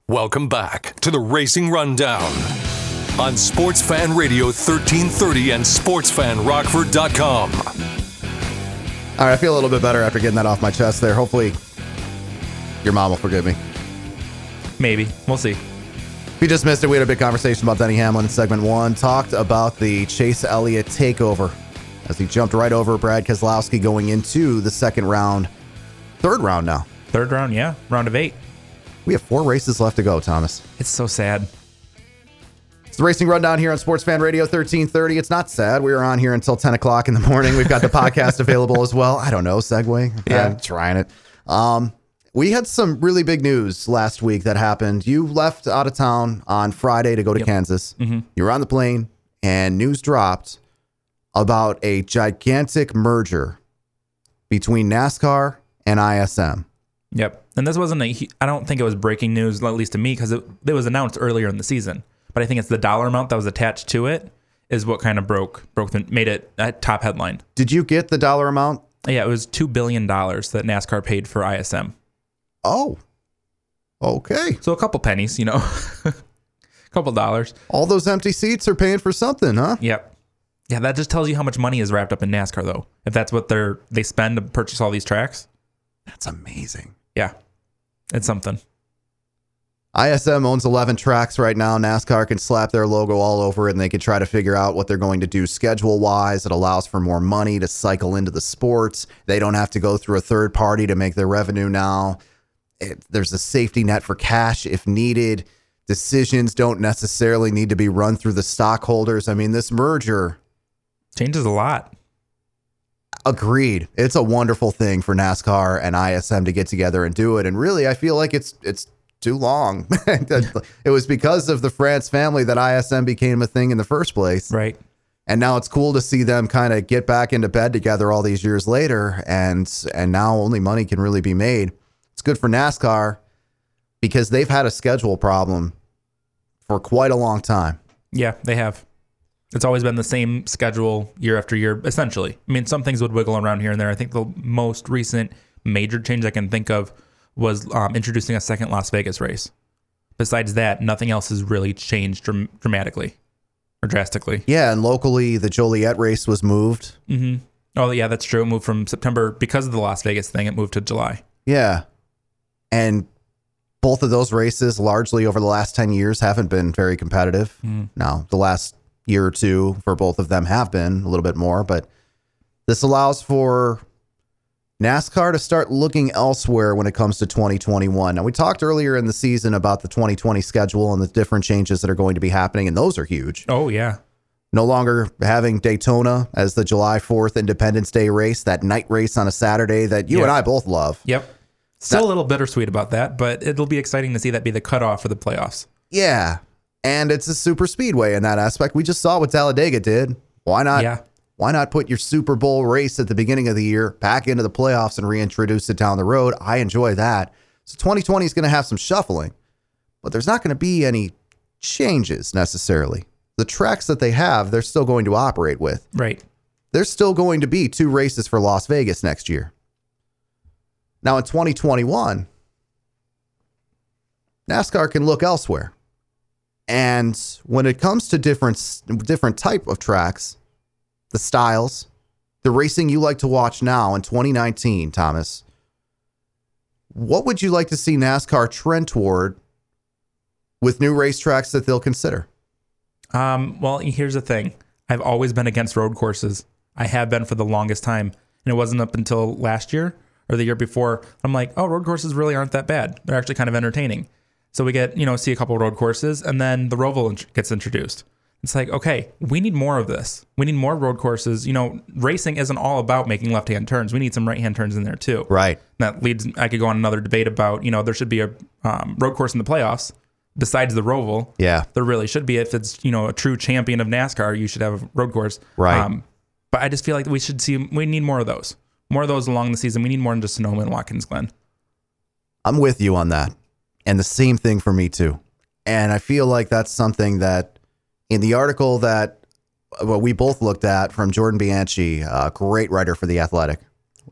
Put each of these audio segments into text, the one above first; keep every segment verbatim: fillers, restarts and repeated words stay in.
Welcome back to the Racing Rundown on Sports Fan Radio thirteen thirty and sports fan rockford dot com. All right, I feel a little bit better after getting that off my chest there. Hopefully, your mom will forgive me. Maybe. We'll see. If you just missed it, we had a big conversation about Denny Hamlin in segment one. Talked about the Chase Elliott takeover as he jumped right over Brad Keselowski going into the second round. Third round now. Third round, yeah. Round of eight. We have four races left to go, Thomas. It's so sad. It's the Racing Rundown here on Sports Fan Radio thirteen thirty. It's not sad. We are on here until ten o'clock in the morning. We've got the podcast available as well. I don't know, segue. Yeah. I'm trying it. Um, we had some really big news last week that happened. You left out of town on Friday to go to Yep. Kansas. Mm-hmm. You were on the plane, and news dropped about a gigantic merger between NASCAR and I S M. Yep. And this wasn't a, I don't think it was breaking news, at least to me, because it, it was announced earlier in the season. But I think it's the dollar amount that was attached to it is what kind of broke, broke the, made it a top headline. Did you get the dollar amount? Yeah, it was two billion dollars that NASCAR paid for I S M. Oh, okay. So a couple pennies, you know, a couple dollars. All those empty seats are paying for something, huh? Yep. Yeah, that just tells you how much money is wrapped up in NASCAR, though. If that's what they're they spend to purchase all these tracks. That's amazing. Yeah, it's something. I S M owns eleven tracks right now. NASCAR can slap their logo all over it, and they can try to figure out what they're going to do schedule-wise. It allows for more money to cycle into the sports. They don't have to go through a third party to make their revenue now. It, there's a safety net for cash if needed. Decisions don't necessarily need to be run through the stockholders. I mean, this merger... Changes a lot. Agreed. It's a wonderful thing for NASCAR and I S M to get together and do it. And really, I feel like it's it's too long. It was because of the France family that I S M became a thing in the first place. Right. And now it's cool to see them kind of get back into bed together all these years later. And and now only money can really be made. It's good for NASCAR because they've had a schedule problem for quite a long time. Yeah, they have. It's always been the same schedule year after year, essentially. I mean, some things would wiggle around here and there. I think the most recent major change I can think of was um, introducing a second Las Vegas race. Besides that, nothing else has really changed dram- dramatically or drastically. Yeah, and locally, the Joliet race was moved. Mm-hmm. Oh, yeah, that's true. It moved from September because of the Las Vegas thing. It moved to July. Yeah. And both of those races, largely over the last ten years, haven't been very competitive. Mm. Now, the last year or two for both of them have been a little bit more, but this allows for NASCAR to start looking elsewhere when it comes to twenty twenty-one. Now, we talked earlier in the season about the twenty twenty schedule and the different changes that are going to be happening, and those are huge. Oh, yeah. No longer having Daytona as the July fourth Independence Day race, that night race on a Saturday that you yep. and I both love. Yep. Still that, a little bittersweet about that, but it'll be exciting to see that be the cutoff for the playoffs. Yeah. And it's a super speedway in that aspect. We just saw what Talladega did. Why not? Yeah. Why not put your Super Bowl race at the beginning of the year back into the playoffs and reintroduce it down the road? I enjoy that. So twenty twenty is going to have some shuffling, but there's not going to be any changes necessarily. The tracks that they have, they're still going to operate with. Right. There's still going to be two races for Las Vegas next year. Now in twenty twenty-one, NASCAR can look elsewhere. And when it comes to different different type of tracks, the styles, the racing you like to watch now in twenty nineteen, Thomas, what would you like to see NASCAR trend toward with new racetracks that they'll consider? Um, well, here's the thing. I've always been against road courses. I have been for the longest time. And it wasn't up until last year or the year before. I'm like, oh, road courses really aren't that bad. They're actually kind of entertaining. So we get, you know, see a couple of road courses, and then the Roval int- gets introduced. It's like, okay, we need more of this. We need more road courses. You know, racing isn't all about making left-hand turns. We need some right-hand turns in there too. Right. That leads, I could go on another debate about, you know, there should be a um, road course in the playoffs besides the Roval. Yeah. There really should be. If it's, you know, a true champion of NASCAR, you should have a road course. Right. Um, but I just feel like we should see, we need more of those. More of those along the season. We need more than just Sonoma and Watkins Glen. I'm with you on that. And the same thing for me too. And I feel like that's something that in the article that well, we both looked at from Jordan Bianchi, a great writer for The Athletic,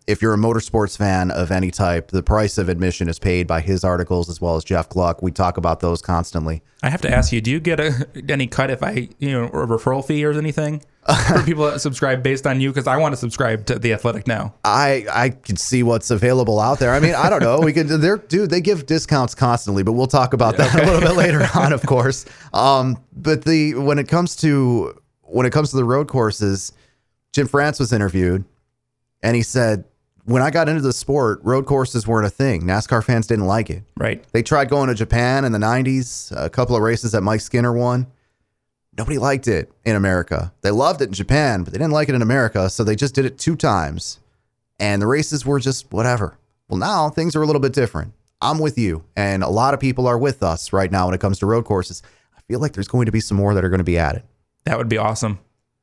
if you're a motorsports fan of any type, the price of admission is paid by his articles as well as Jeff Gluck. We talk about those constantly. I have to ask you, do you get a, any cut if I, you know, or a referral fee or anything for people that subscribe based on you? Because I want to subscribe to The Athletic now. I I can see what's available out there. I mean, I don't know. We could, they're, dude, they give discounts constantly, but we'll talk about that okay. a little bit later on, of course. Um, but the when it comes to when it comes to the road courses, Jim France was interviewed, and he said, when I got into the sport, road courses weren't a thing. NASCAR fans didn't like it. Right. They tried going to Japan in the nineties, a couple of races that Mike Skinner won. Nobody liked it in America. They loved it in Japan, but they didn't like it in America, so they just did it two times. And the races were just whatever. Well, now things are a little bit different. I'm with you, and a lot of people are with us right now when it comes to road courses. I feel like there's going to be some more that are going to be added. That would be awesome.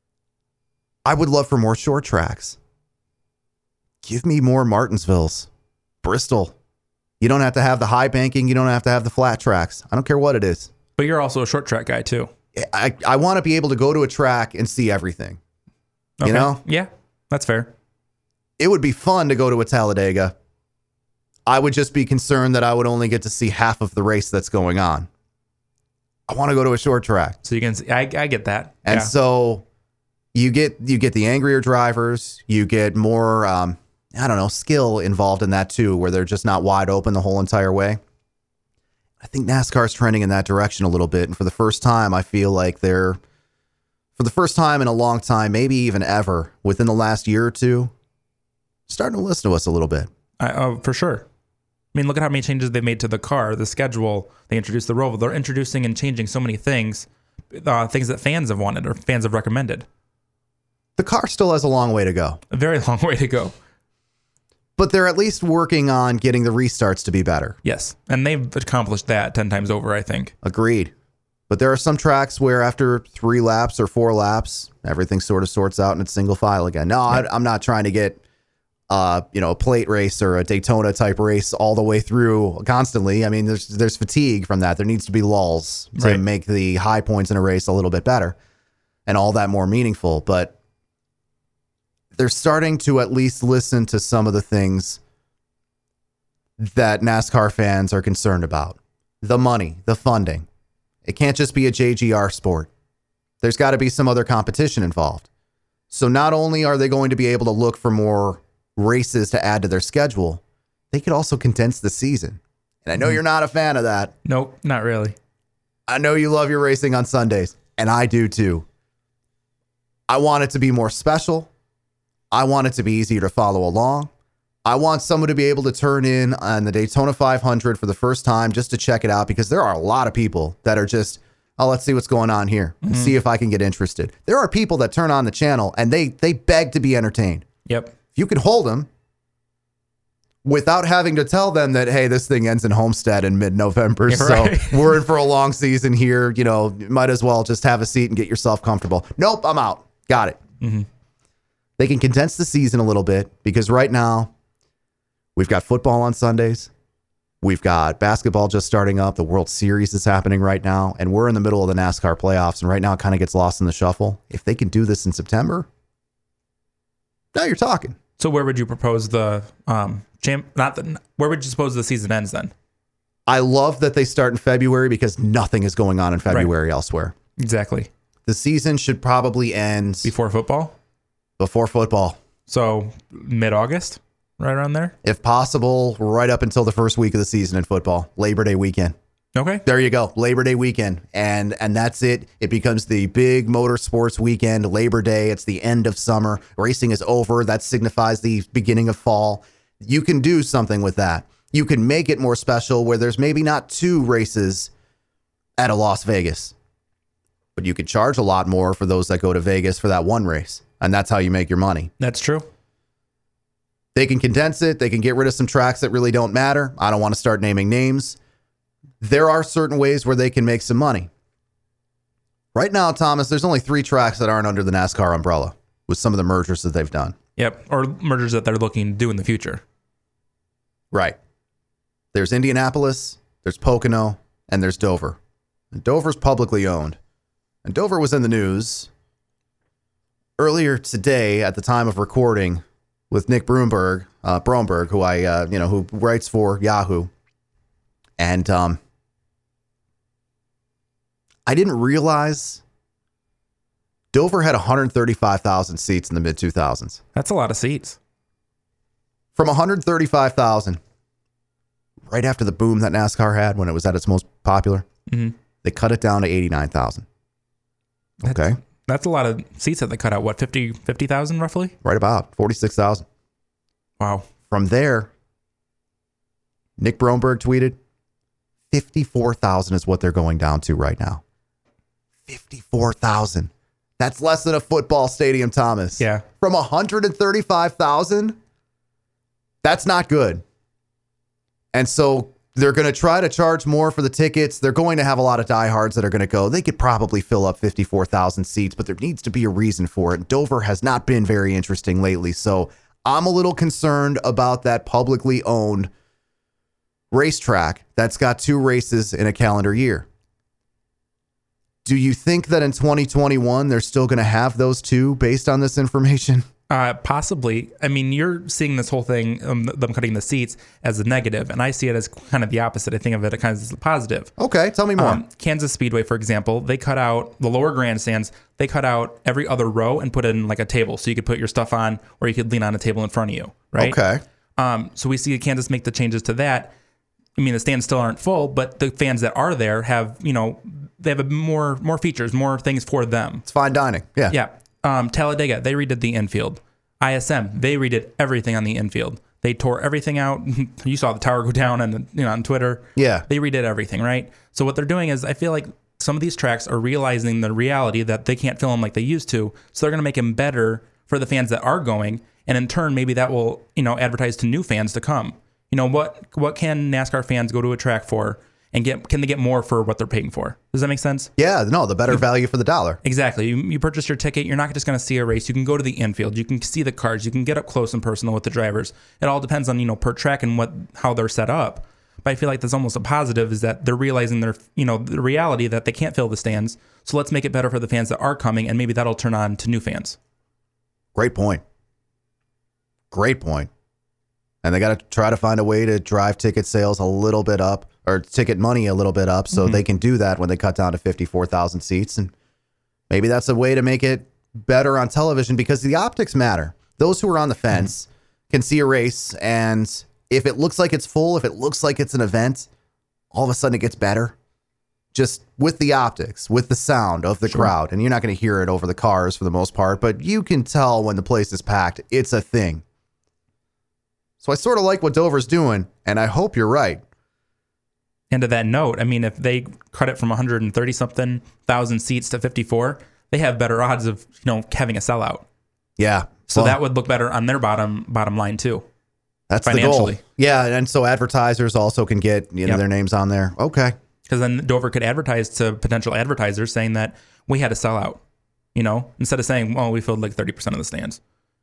I would love for more short tracks. Give me more Martinsvilles, Bristol. You don't have to have the high banking. You don't have to have the flat tracks. I don't care what it is. But you're also a short track guy too. I, I want to be able to go to a track and see everything. Okay. You know? Yeah, that's fair. It would be fun to go to a Talladega. I would just be concerned that I would only get to see half of the race that's going on. I want to go to a short track. So you can see, I, I get that. And yeah. so you get you get the angrier drivers. You get more... Um, I don't know, skill involved in that too, where they're just not wide open the whole entire way. I think NASCAR's trending in that direction a little bit. And for the first time, I feel like they're, for the first time in a long time, maybe even ever, within the last year or two, starting to listen to us a little bit. I, uh, for sure. I mean, look at how many changes they've made to the car, the schedule. They introduced the Roval. They're introducing and changing so many things, uh, things that fans have wanted or fans have recommended. The car still has a long way to go. A very long way to go. But they're at least working on getting the restarts to be better. Yes. And they've accomplished that ten times over, I think. Agreed. But there are some tracks where after three laps or four laps, everything sort of sorts out and it's single file again. No, I, I'm not trying to get, uh, you know, a plate race or a Daytona type race all the way through constantly. I mean, there's there's fatigue from that. There needs to be lulls to right. make the high points in a race a little bit better and all that more meaningful. But they're starting to at least listen to some of the things that NASCAR fans are concerned about. The money, the funding. It can't just be a J G R sport. There's got to be some other competition involved. So not only are they going to be able to look for more races to add to their schedule, they could also condense the season. And I know you're not a fan of that. Nope, not really. I know you love your racing on Sundays, and I do too. I want it to be more special. I want it to be easier to follow along. I want someone to be able to turn in on the Daytona five hundred for the first time just to check it out, because there are a lot of people that are just, oh, let's see what's going on here and mm-hmm. see if I can get interested. There are people that turn on the channel and they they beg to be entertained. Yep. If you can hold them without having to tell them that, hey, this thing ends in Homestead in mid-November, You're so right. we're in for a long season here. You know, you might as well just have a seat and get yourself comfortable. Nope, I'm out. Got it. Mm-hmm. They can condense the season a little bit, because right now we've got football on Sundays. We've got basketball just starting up. The World Series is happening right now, and we're in the middle of the NASCAR playoffs. And right now it kind of gets lost in the shuffle. If they can do this in September, now you're talking. So where would you propose the um champ? Not the. Where would you suppose the season ends then? I love that they start in February, because nothing is going on in February right. elsewhere. Exactly. The season should probably end before football. Before football. So mid-August, right around there? If possible, right up until the first week of the season in football, Labor Day weekend. Okay. There you go. Labor Day weekend. And and that's it. It becomes the big motorsports weekend, Labor Day. It's the end of summer. Racing is over. That signifies the beginning of fall. You can do something with that. You can make it more special, where there's maybe not two races at a Las Vegas, but you could charge a lot more for those that go to Vegas for that one race. And that's how you make your money. That's true. They can condense it. They can get rid of some tracks that really don't matter. I don't want to start naming names. There are certain ways where they can make some money. Right now, Thomas, there's only three tracks that aren't under the NASCAR umbrella with some of the mergers that they've done. Yep. Or mergers that they're looking to do in the future. Right. There's Indianapolis, there's Pocono, and there's Dover. And Dover's publicly owned. And Dover was in the news earlier today, at the time of recording, with Nick Broomberg, uh, Bromberg, who I, uh, you know, who writes for Yahoo. And um, I didn't realize Dover had one hundred thirty-five thousand seats in the mid two thousands. That's a lot of seats. From one hundred thirty-five thousand, right after the boom that NASCAR had when it was at its most popular, Mm-hmm. they cut it down to eighty-nine thousand. Okay. That's, that's a lot of seats that they cut out. What, fifty thousand roughly? Right about forty-six thousand. Wow. From there, Nick Bromberg tweeted, fifty-four thousand is what they're going down to right now. fifty-four thousand. That's less than a football stadium, Thomas. Yeah. From one hundred thirty-five thousand, that's not good. And so they're going to try to charge more for the tickets. They're going to have a lot of diehards that are going to go. They could probably fill up fifty-four thousand seats, but there needs to be a reason for it. Dover has not been very interesting lately. So I'm a little concerned about that publicly owned racetrack that's got two races in a calendar year. Do you think that in twenty twenty-one, they're still going to have those two based on this information? Uh, possibly. I mean, you're seeing this whole thing, um, them cutting the seats, as a negative, and I see it as kind of the opposite. I think of it kind of as a positive. Okay, tell me more. Um, Kansas Speedway, for example, they cut out the lower grandstands. They cut out every other row and put it in like a table, so you could put your stuff on, or you could lean on a table in front of you. Right? Okay. Um, so we see Kansas make the changes to that. I mean, the stands still aren't full, but the fans that are there have, you know, they have a more more features, more things for them. It's fine dining. Yeah. Yeah. Um, Talladega, they redid the infield. I S M, they redid everything on the infield. They tore everything out. You saw the tower go down and, you know, on Twitter. Yeah. They redid everything, right? So what they're doing is, I feel like some of these tracks are realizing the reality that they can't fill them like they used to. So they're going to make them better for the fans that are going. And in turn, maybe that will, you know, advertise to new fans to come. You know, what what can NASCAR fans go to a track for, and get can they get more for what they're paying for? Does that make sense? Yeah, no, the better value for the dollar. Exactly. You, you purchase your ticket, you're not just going to see a race. You can go to the infield. You can see the cars. You can get up close and personal with the drivers. It all depends on, you know, per track and what how they're set up. But I feel like that's almost a positive, is that they're realizing their, you know, the reality that they can't fill the stands. So let's make it better for the fans that are coming, and maybe that'll turn on to new fans. Great point. Great point. And they got to try to find a way to drive ticket sales a little bit up, or ticket money a little bit up, so mm-hmm. they can do that when they cut down to fifty-four thousand seats. And maybe that's a way to make it better on television, because the optics matter. Those who are on the fence mm-hmm. can see a race, and if it looks like it's full, if it looks like it's an event, all of a sudden it gets better. Just with the optics, with the sound of the sure. crowd. And you're not going to hear it over the cars for the most part, but you can tell when the place is packed. It's a thing. So I sort of like what Dover's doing, and I hope you're right. And to that note, I mean, if they cut it from one hundred thirty something thousand seats to fifty-four, they have better odds of, you know, having a sellout. Yeah. So well, that would look better on their bottom bottom line too. That's the goal. Yeah, and so advertisers also can get, you know, yep. their names on there. Okay. Because then Dover could advertise to potential advertisers saying that we had a sellout, you know, instead of saying, well, we filled like thirty percent of the stands.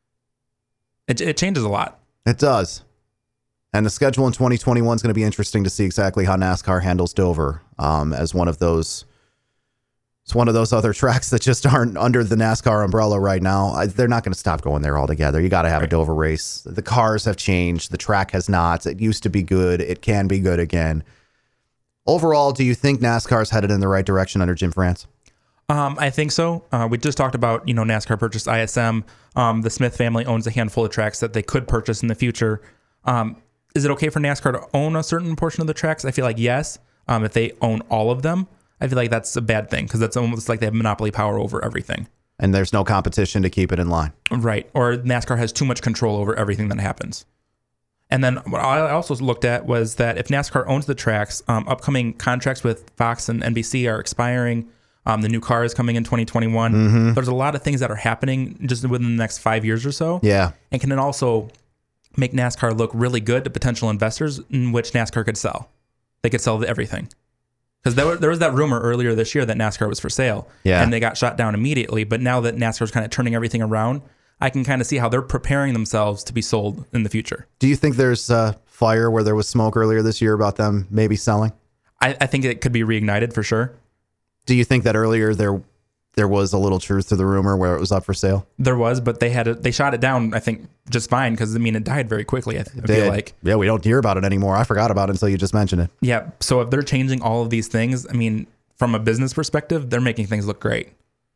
It, it changes a lot. It does. And the schedule in twenty twenty-one is going to be interesting to see exactly how NASCAR handles Dover um, as one of those. It's one of those other tracks that just aren't under the NASCAR umbrella right now. I, they're not going to stop going there altogether. You got to have right. a Dover race. The cars have changed. The track has not. It used to be good. It can be good again. Overall, do you think NASCAR is headed in the right direction under Jim France? Um, I think so. Uh, we just talked about, you know, NASCAR purchased I S M. Um, the Smith family owns a handful of tracks that they could purchase in the future. Um, is it okay for NASCAR to own a certain portion of the tracks? I feel like yes. Um, if they own all of them, I feel like that's a bad thing, because that's almost like they have monopoly power over everything. And there's no competition to keep it in line. Right. Or NASCAR has too much control over everything that happens. And then what I also looked at was that if NASCAR owns the tracks, um, upcoming contracts with Fox and N B C are expiring. Um, the new car is coming in twenty twenty-one. Mm-hmm. There's a lot of things that are happening just within the next five years or so. Yeah. And can it also make NASCAR look really good to potential investors, in which NASCAR could sell. They could sell everything. Because there, there was that rumor earlier this year that NASCAR was for sale. Yeah. And they got shot down immediately. But now that NASCAR's kind of turning everything around, I can kind of see how they're preparing themselves to be sold in the future. Do you think there's uh, fire where there was smoke earlier this year about them maybe selling? I, I think it could be reignited for sure. Do you think that earlier there there was a little truth to the rumor where it was up for sale. There was, but they had it, they shot it down, I think, just fine because, I mean, it died very quickly, I, I feel like. Yeah, we don't hear about it anymore. I forgot about it until you just mentioned it. Yeah, so if they're changing all of these things, I mean, from a business perspective, they're making things look great.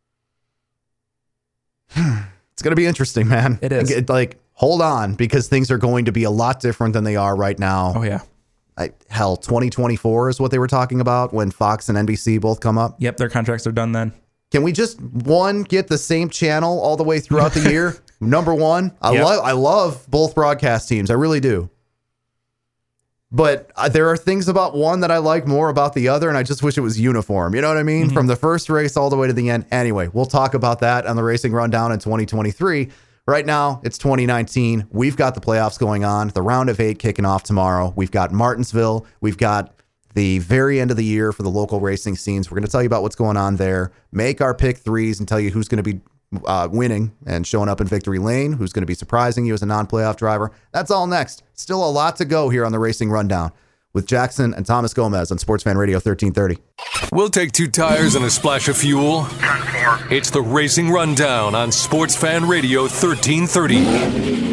It's going to be interesting, man. It is. Like, hold on, because things are going to be a lot different than they are right now. Oh, yeah. I, hell, twenty twenty-four is what they were talking about when Fox and N B C both come up. Yep, their contracts are done then. Can we just, one, get the same channel all the way throughout the year? Number one, I Yep. love I love both broadcast teams. I really do. But uh, there are things about one that I like more about the other, and I just wish it was uniform. You know what I mean? Mm-hmm. From the first race all the way to the end. Anyway, we'll talk about that on the Racing Rundown in twenty twenty-three. Right now, it's twenty nineteen. We've got the playoffs going on. The round of eight kicking off tomorrow. We've got Martinsville. We've got the very end of the year for the local racing scenes. We're going to tell you about what's going on there, make our pick threes, and tell you who's going to be uh, winning and showing up in victory lane, who's going to be surprising you as a non-playoff driver. That's all next. Still a lot to go here on the Racing Rundown with Jackson and Thomas Gomez on Sports Fan Radio thirteen thirty. We'll take two tires and a splash of fuel. It's the Racing Rundown on Sports Fan Radio thirteen thirty.